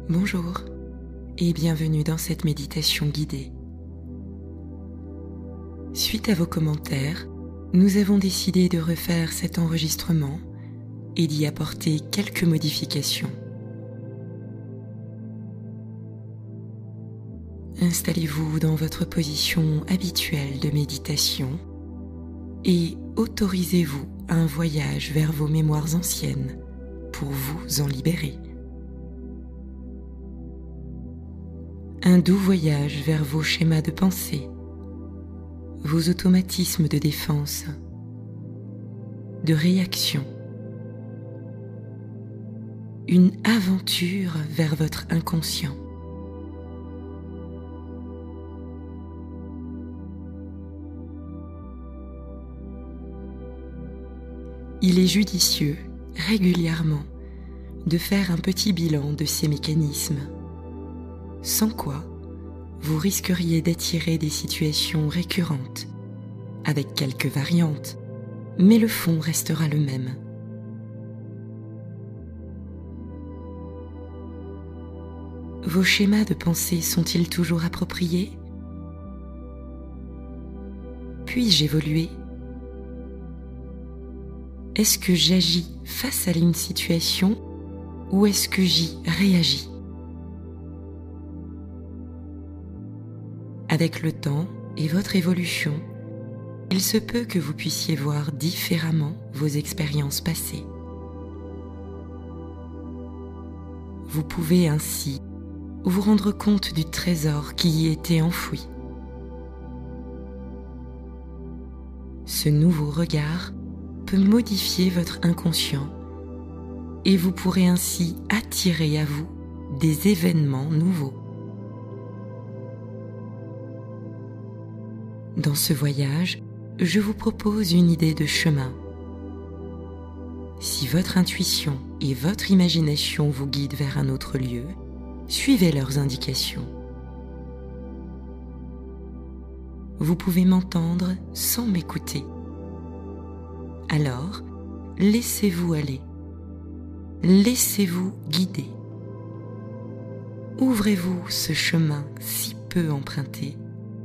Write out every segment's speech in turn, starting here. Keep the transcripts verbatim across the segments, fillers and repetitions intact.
Bonjour et bienvenue dans cette méditation guidée. Suite à vos commentaires, nous avons décidé de refaire cet enregistrement et d'y apporter quelques modifications. Installez-vous dans votre position habituelle de méditation et autorisez-vous à un voyage vers vos mémoires anciennes pour vous en libérer. Un doux voyage vers vos schémas de pensée, vos automatismes de défense, de réaction. Une aventure vers votre inconscient. Il est judicieux, régulièrement, de faire un petit bilan de ces mécanismes, sans quoi vous risqueriez d'attirer des situations récurrentes, avec quelques variantes, mais le fond restera le même. Vos schémas de pensée sont-ils toujours appropriés? Puis-je évoluer? Est-ce que j'agis face à une situation ou est-ce que j'y réagis? Avec le temps et votre évolution, il se peut que vous puissiez voir différemment vos expériences passées. Vous pouvez ainsi vous rendre compte du trésor qui y était enfoui. Ce nouveau regard peut modifier votre inconscient et vous pourrez ainsi attirer à vous des événements nouveaux. Dans ce voyage, je vous propose une idée de chemin. Si votre intuition et votre imagination vous guident vers un autre lieu, suivez leurs indications. Vous pouvez m'entendre sans m'écouter. Alors, laissez-vous aller. Laissez-vous guider. Ouvrez-vous ce chemin si peu emprunté.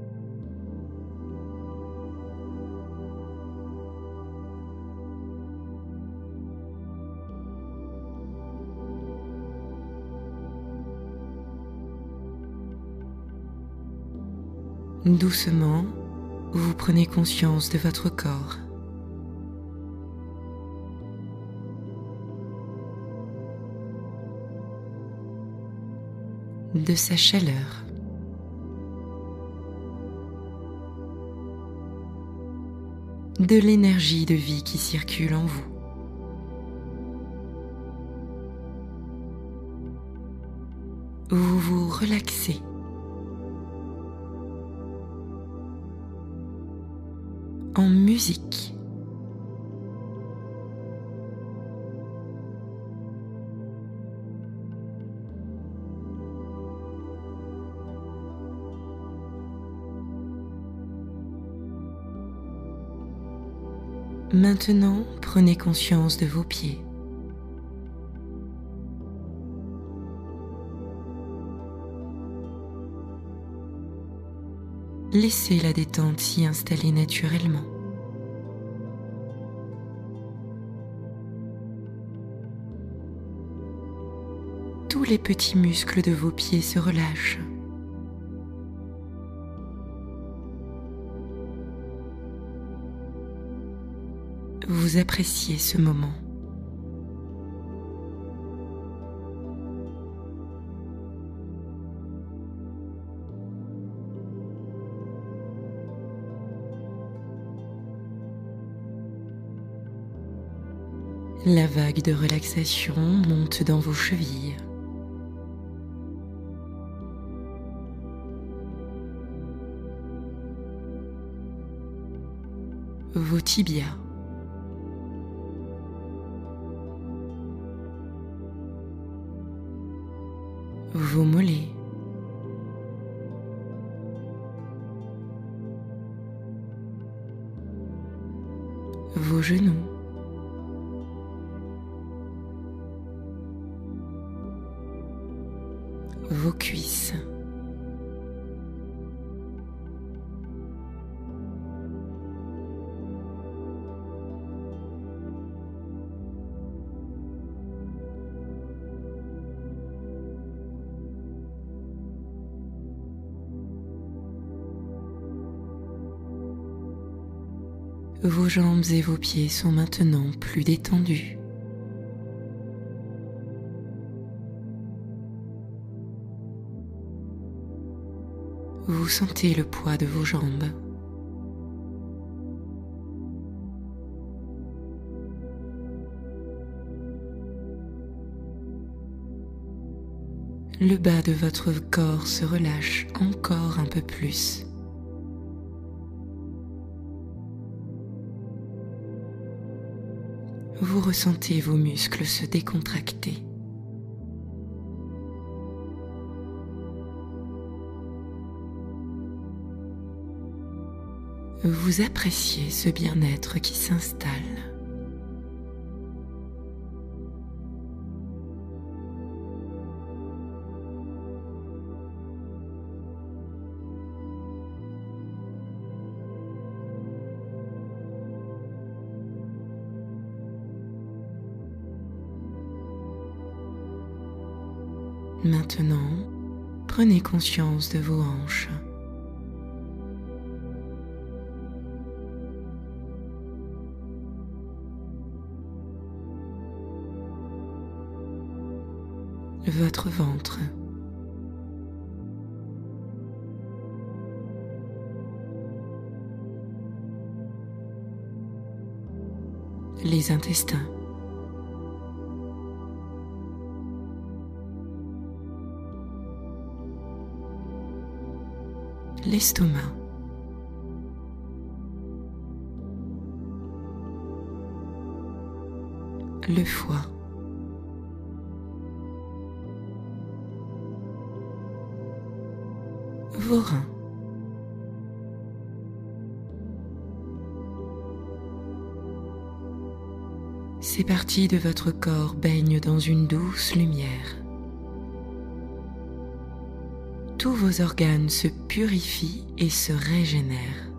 Doucement, vous prenez conscience de votre corps. De sa chaleur. De l'énergie de vie qui circule en vous. Vous vous relaxez. En musique. Maintenant, prenez conscience de vos pieds. Laissez la détente s'y installer naturellement. Tous les petits muscles de vos pieds se relâchent. Vous appréciez ce moment. La vague de relaxation monte dans vos chevilles. Vos tibias. Vos mollets. Vos genoux. Vos jambes et vos pieds sont maintenant plus détendus. Vous sentez le poids de vos jambes. Le bas de votre corps se relâche encore un peu plus. Vous ressentez vos muscles se décontracter. Vous appréciez ce bien-être qui s'installe. Maintenant, prenez conscience de vos hanches. Votre ventre. Les intestins. L'estomac. Le foie. Vos reins. Ces parties de votre corps baignent dans une douce lumière. Tous vos organes se purifient et se régénèrent.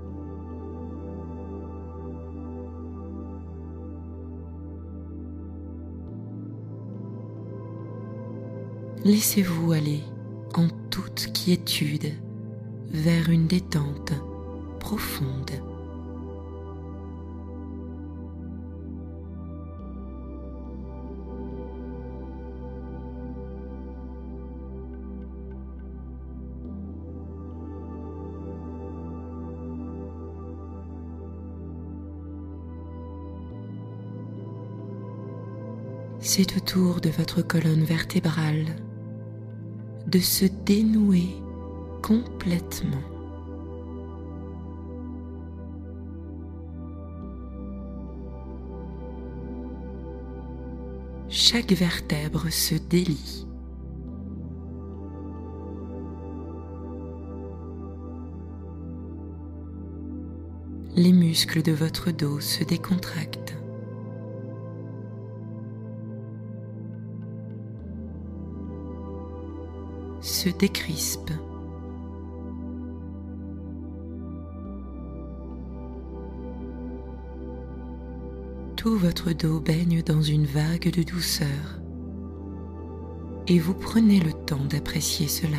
Laissez-vous aller en toute quiétude vers une détente profonde. C'est au tour de votre colonne vertébrale de se dénouer complètement. Chaque vertèbre se délie. Les muscles de votre dos se décontractent. Se décrispent. Tout votre dos baigne dans une vague de douceur et vous prenez le temps d'apprécier cela.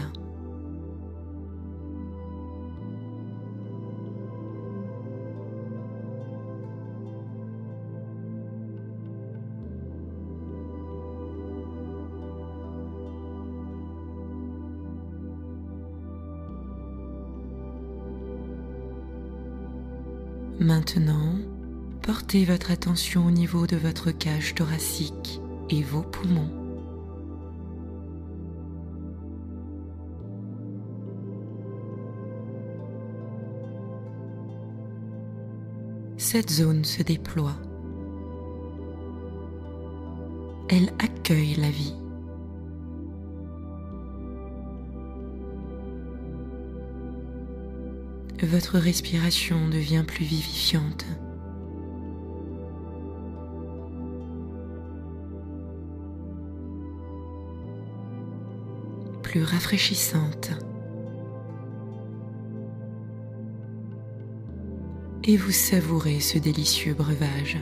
Maintenant, portez votre attention au niveau de votre cage thoracique et vos poumons. Cette zone se déploie. Elle accueille la vie. Votre respiration devient plus vivifiante. Plus rafraîchissante. Et vous savourez ce délicieux breuvage.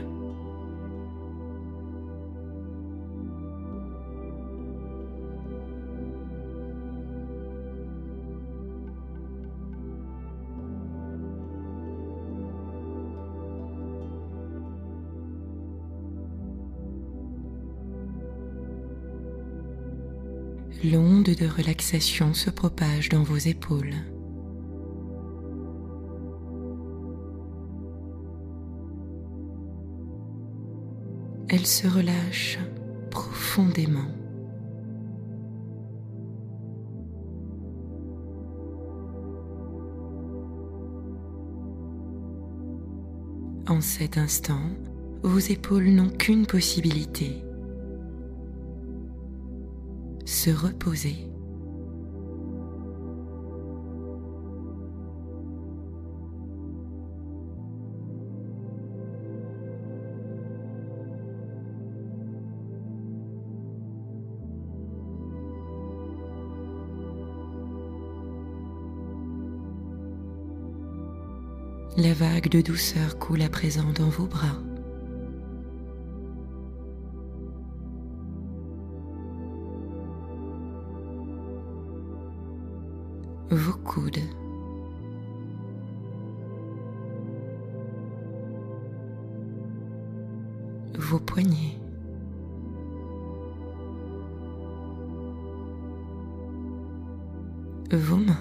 l'onde de relaxation se propage dans vos épaules. Elle se relâche profondément. En cet instant, vos épaules n'ont qu'une possibilité: se reposer. La vague de douceur coule à présent dans vos bras. Vos coudes. Vos poignets. Vos mains.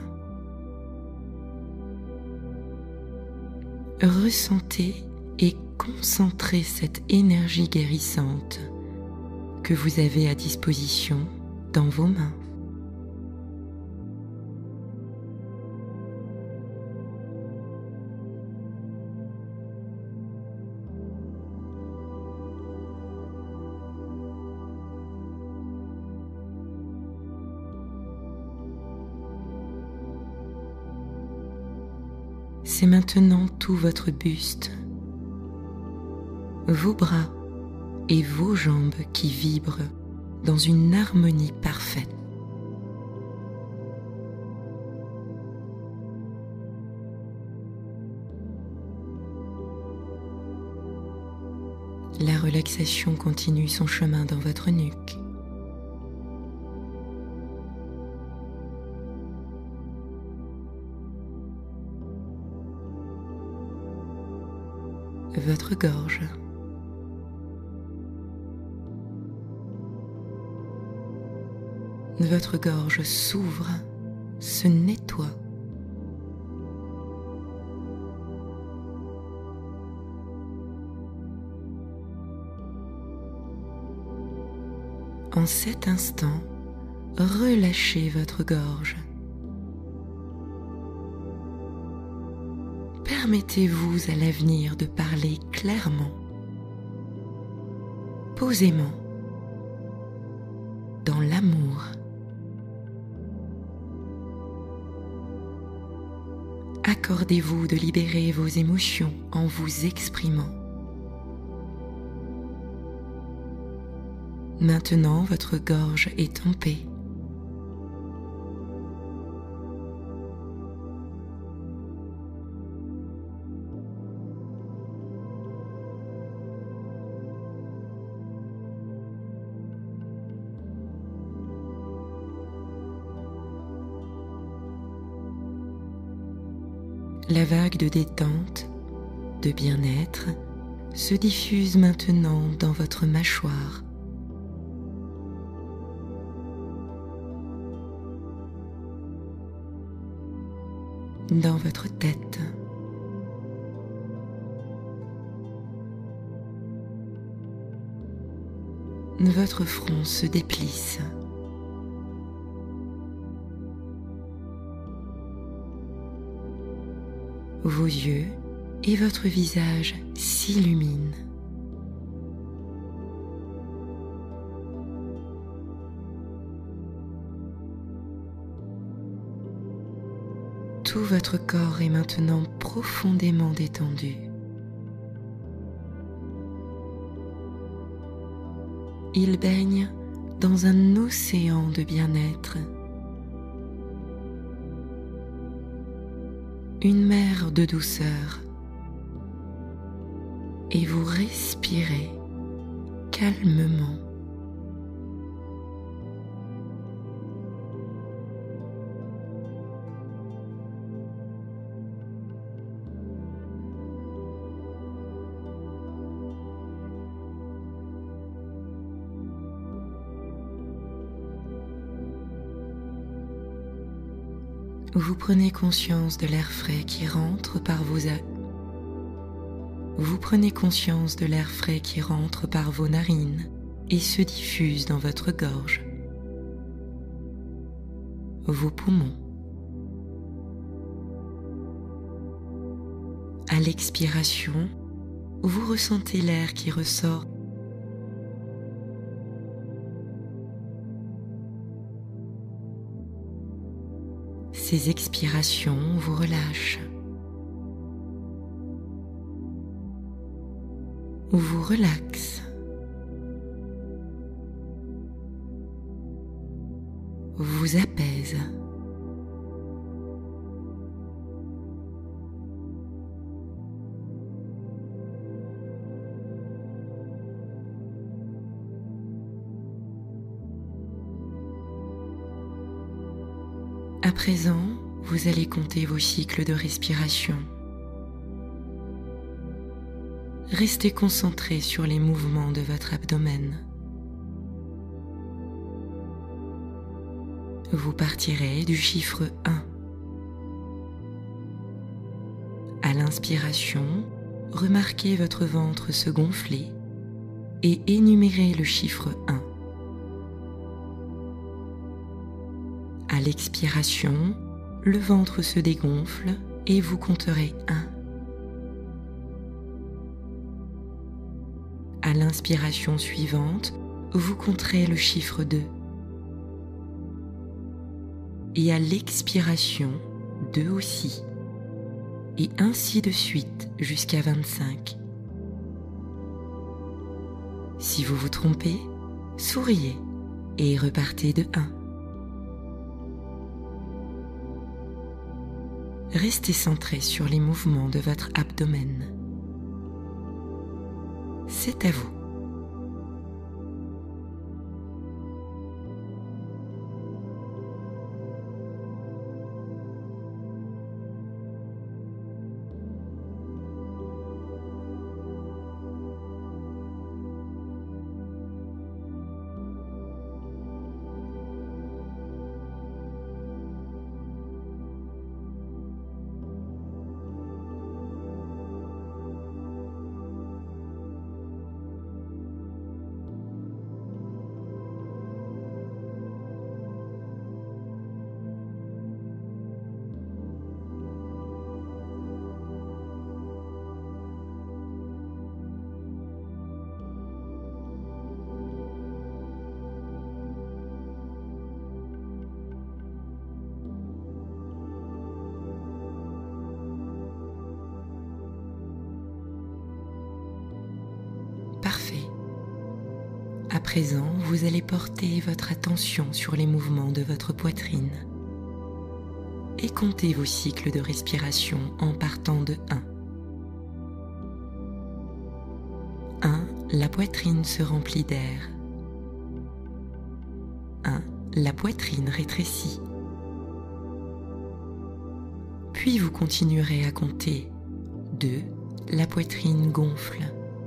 Ressentez et concentrez cette énergie guérissante que vous avez à disposition dans vos mains. C'est maintenant tout votre buste, vos bras et vos jambes qui vibrent dans une harmonie parfaite. La relaxation continue son chemin dans votre nuque. Votre gorge. Votre gorge s'ouvre, se nettoie. En cet instant, relâchez votre gorge. Permettez-vous à l'avenir de parler clairement, posément, dans l'amour. Accordez-vous de libérer vos émotions en vous exprimant. Maintenant, votre gorge est en paix. La vague de détente, de bien-être, se diffuse maintenant dans votre mâchoire. Dans votre tête. Votre front se déplisse. Vos yeux et votre visage s'illuminent. Tout votre corps est maintenant profondément détendu. Il baigne dans un océan de bien-être. Une mer de douceur, et vous respirez calmement. Vous prenez conscience de l'air frais qui rentre par vos a... Vous prenez conscience de l'air frais qui rentre par vos narines et se diffuse dans votre gorge, vos poumons. À l'expiration, vous ressentez l'air qui ressort. Ces expirations vous relâchent. Vous relaxent. Vous apaisent. À présent, vous allez compter vos cycles de respiration. Restez concentré sur les mouvements de votre abdomen. Vous partirez du chiffre un. À l'inspiration, remarquez votre ventre se gonfler et énumérez le chiffre un. À l'expiration, le ventre se dégonfle et vous compterez un. À l'inspiration suivante, vous compterez le chiffre deux. Et à l'expiration, deux aussi. Et ainsi de suite jusqu'à vingt-cinq. Si vous vous trompez, souriez et repartez de un. Restez centré sur les mouvements de votre abdomen. C'est à vous. Parfait. À présent, vous allez porter votre attention sur les mouvements de votre poitrine et comptez vos cycles de respiration en partant de un. un. La poitrine se remplit d'air. un. La poitrine rétrécit. Puis vous continuerez à compter. deux. La poitrine gonfle.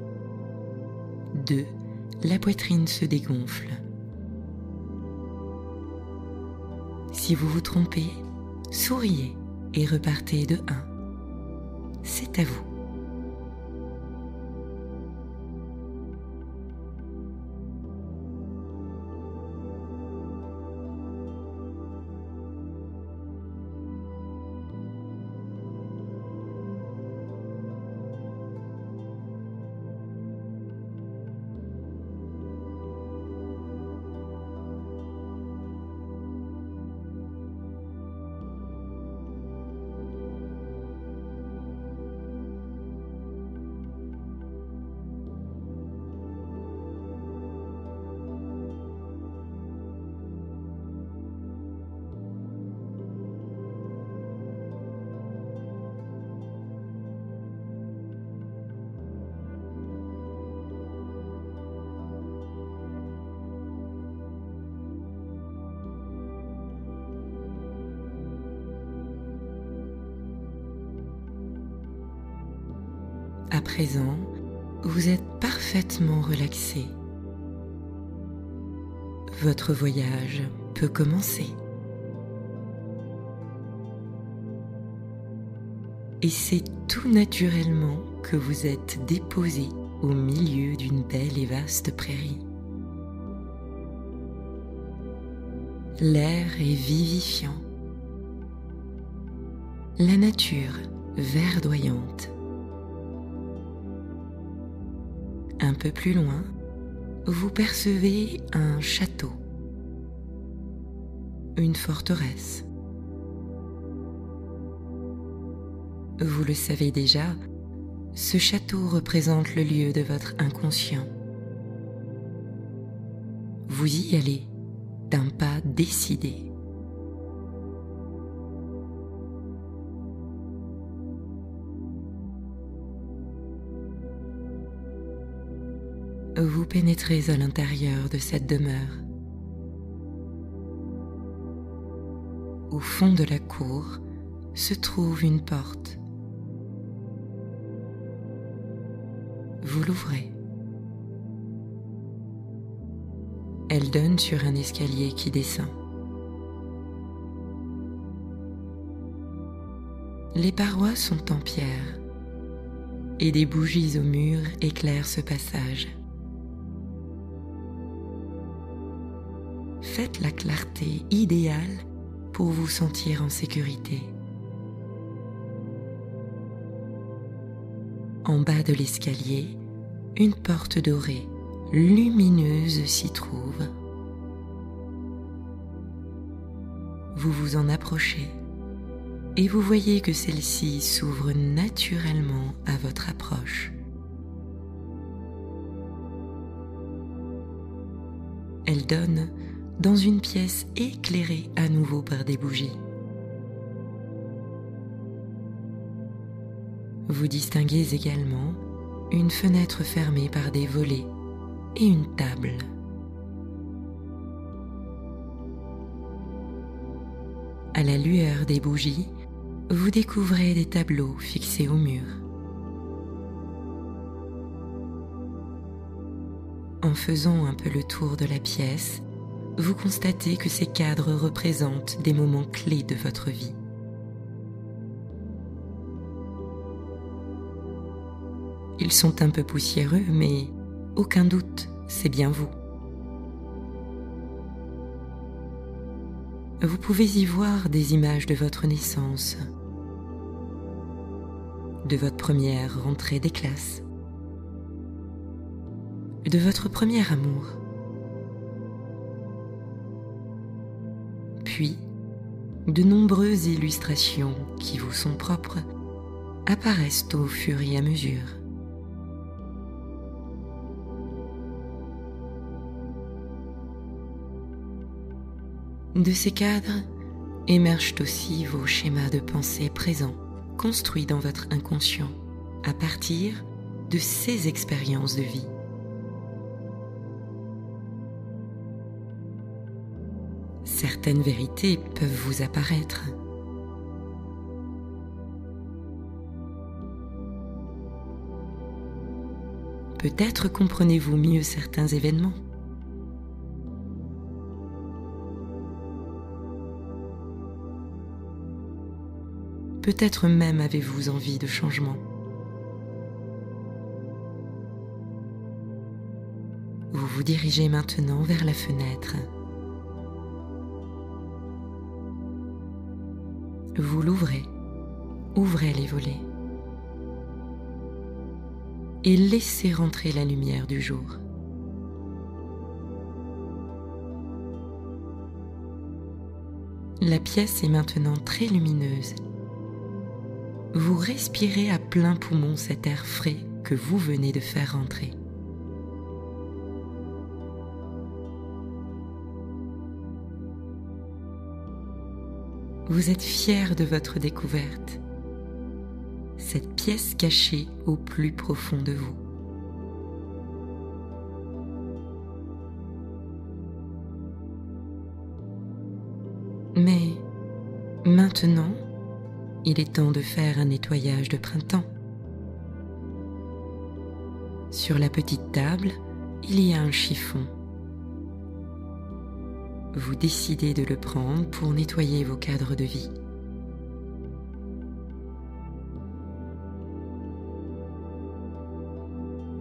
deux. La poitrine se dégonfle. Si vous vous trompez, souriez et repartez de un. C'est à vous. À présent, vous êtes parfaitement relaxé. Votre voyage peut commencer. et c'est tout naturellement que vous êtes déposé au milieu d'une belle et vaste prairie. L'air est vivifiant, la nature verdoyante. Un peu plus loin, vous percevez un château, une forteresse. Vous le savez déjà, ce château représente le lieu de votre inconscient. Vous y allez d'un pas décidé. Vous pénétrez à l'intérieur de cette demeure. Au fond de la cour se trouve une porte. Vous l'ouvrez. Elle donne sur un escalier qui descend. Les parois sont en pierre et des bougies au mur éclairent ce passage. Faites la clarté idéale pour vous sentir en sécurité. En bas de l'escalier, une porte dorée, lumineuse s'y trouve. Vous vous en approchez et vous voyez que celle-ci s'ouvre naturellement à votre approche. Elle donne dans une pièce éclairée à nouveau par des bougies. Vous distinguez également une fenêtre fermée par des volets et une table. À la lueur des bougies, vous découvrez des tableaux fixés au mur. En faisant un peu le tour de la pièce, vous constatez que ces cadres représentent des moments clés de votre vie. Ils sont un peu poussiéreux, mais aucun doute, c'est bien vous. Vous pouvez y voir des images de votre naissance, de votre première rentrée des classes, de votre premier amour. Puis, de nombreuses illustrations qui vous sont propres apparaissent au fur et à mesure. De ces cadres émergent aussi vos schémas de pensée présents, construits dans votre inconscient, à partir de ces expériences de vie. Certaines vérités peuvent vous apparaître. Peut-être comprenez-vous mieux certains événements. Peut-être même avez-vous envie de changement. Vous vous dirigez maintenant vers la fenêtre. Vous l'ouvrez, ouvrez les volets et laissez rentrer la lumière du jour. La pièce est maintenant très lumineuse. Vous respirez à plein poumon cet air frais que vous venez de faire rentrer. Vous êtes fier de votre découverte, cette pièce cachée au plus profond de vous. Mais maintenant, il est temps de faire un nettoyage de printemps. Sur la petite table, il y a un chiffon. Vous décidez de le prendre pour nettoyer vos cadres de vie.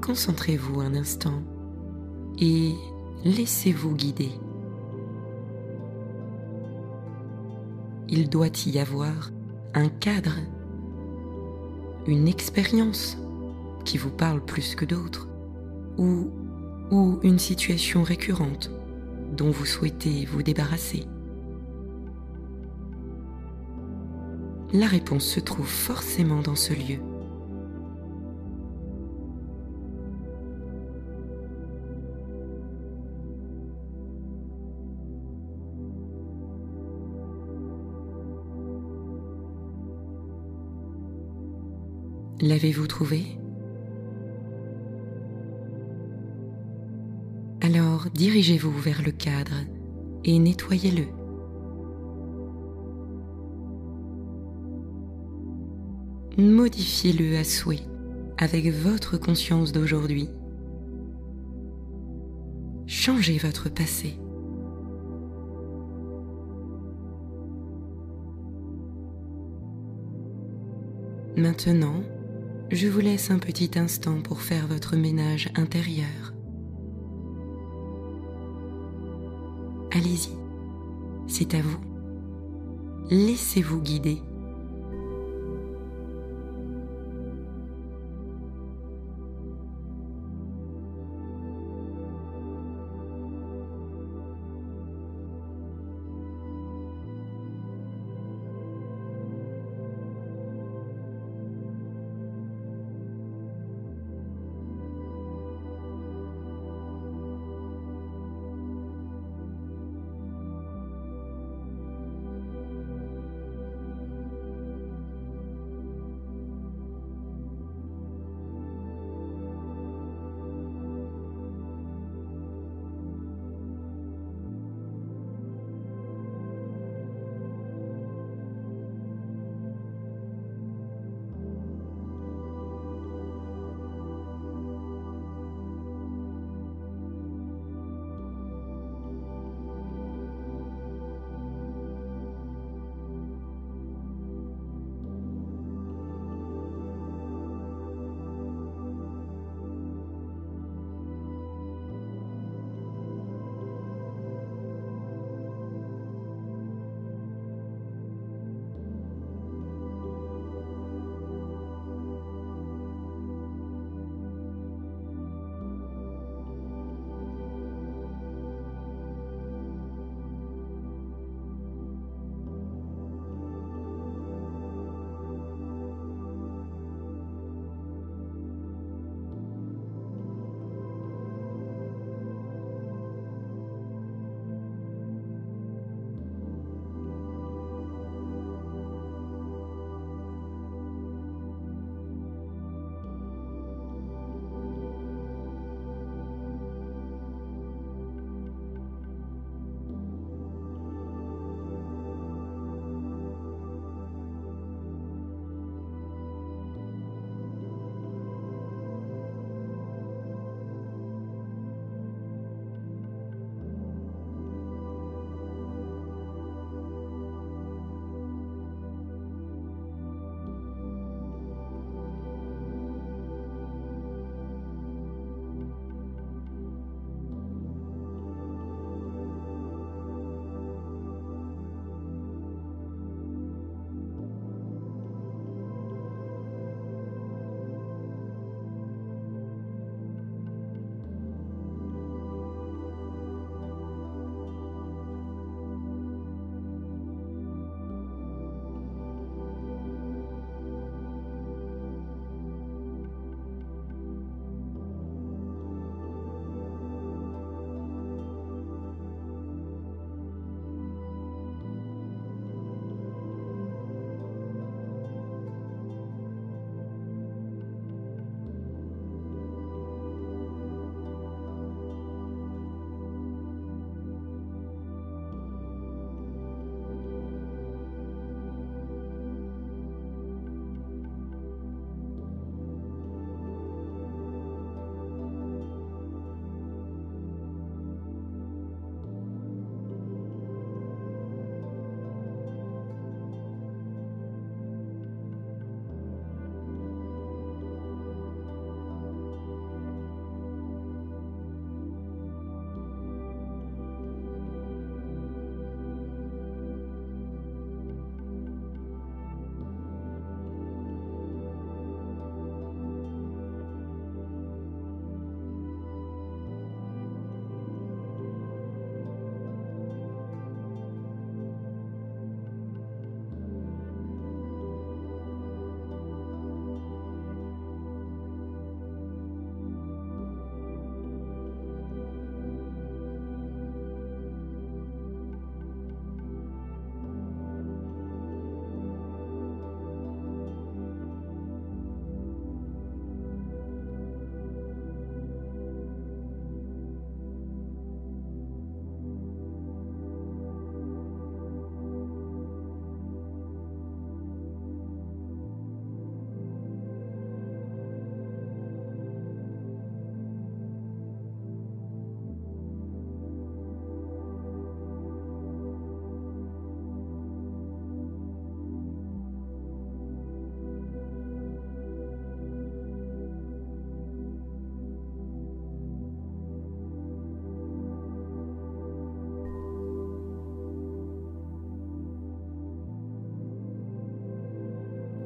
concentrez-vous un instant et laissez-vous guider. Il doit y avoir un cadre, une expérience qui vous parle plus que d'autres, ou, ou une situation récurrente dont vous souhaitez vous débarrasser. La réponse se trouve forcément dans ce lieu. L'avez-vous trouvé? Alors dirigez-vous vers le cadre et nettoyez-le. Modifiez-le à souhait avec votre conscience d'aujourd'hui. Changez votre passé. Maintenant, je vous laisse un petit instant pour faire votre ménage intérieur. Allez-y, c'est à vous. Laissez-vous guider.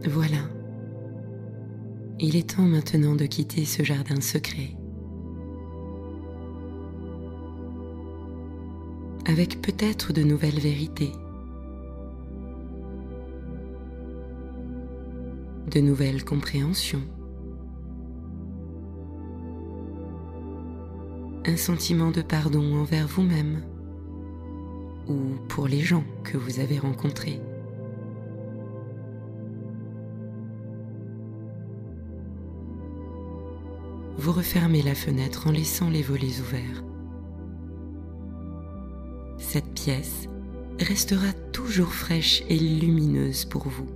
Voilà. Il est temps maintenant de quitter ce jardin secret, avec peut-être de nouvelles vérités, de nouvelles compréhensions, un sentiment de pardon envers vous-même ou pour les gens que vous avez rencontrés. Vous refermez la fenêtre en laissant les volets ouverts. Cette pièce restera toujours fraîche et lumineuse pour vous.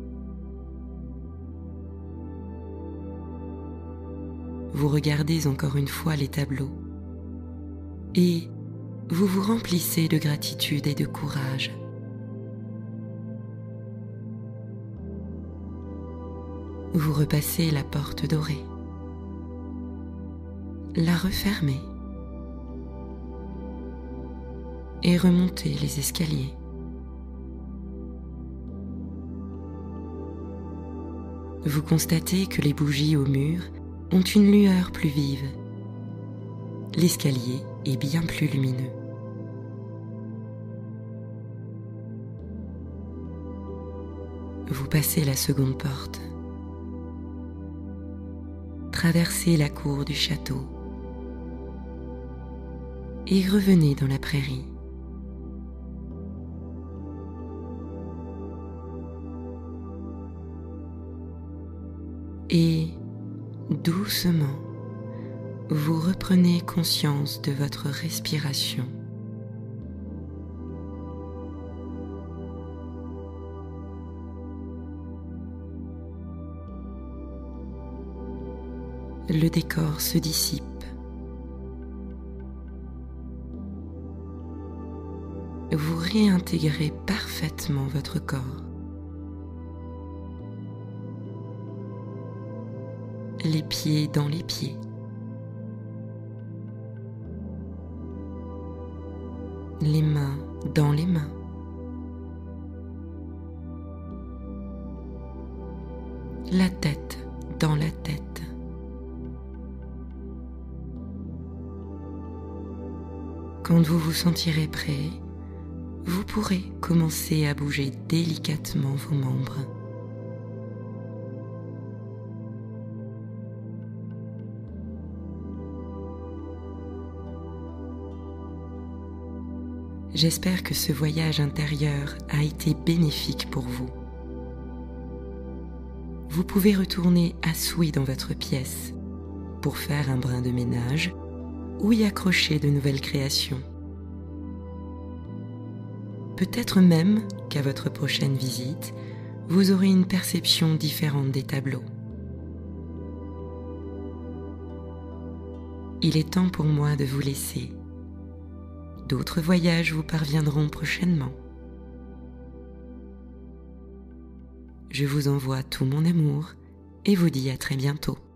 Vous regardez encore une fois les tableaux et vous vous remplissez de gratitude et de courage. Vous repassez la porte dorée, la refermez et remontez les escaliers. Vous constatez que les bougies au mur ont une lueur plus vive. L'escalier est bien plus lumineux. Vous passez la seconde porte, traversez la cour du château et revenez dans la prairie. Et doucement, vous reprenez conscience de votre respiration. Le décor se dissipe. Vous réintégrez parfaitement votre corps. Les pieds dans les pieds. Les mains dans les mains. La tête dans la tête. Quand vous vous sentirez prêt, vous pourrez commencer à bouger délicatement vos membres. J'espère que ce voyage intérieur a été bénéfique pour vous. Vous pouvez retourner à souhait dans votre pièce pour faire un brin de ménage ou y accrocher de nouvelles créations. Peut-être même qu'à votre prochaine visite, vous aurez une perception différente des tableaux. Il est temps pour moi de vous laisser. D'autres voyages vous parviendront prochainement. Je vous envoie tout mon amour et vous dis à très bientôt.